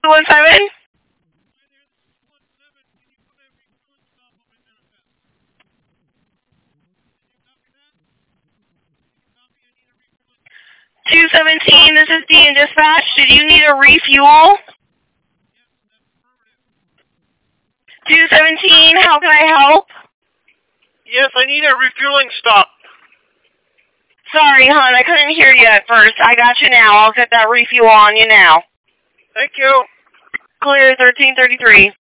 217? This is D in dispatch. Did you need a refuel? 217, how can I help? Yes, I need a refueling stop. Sorry, hon, I couldn't hear you at first. I got you now. I'll get that refuel on you now. Thank you. Clear 1333.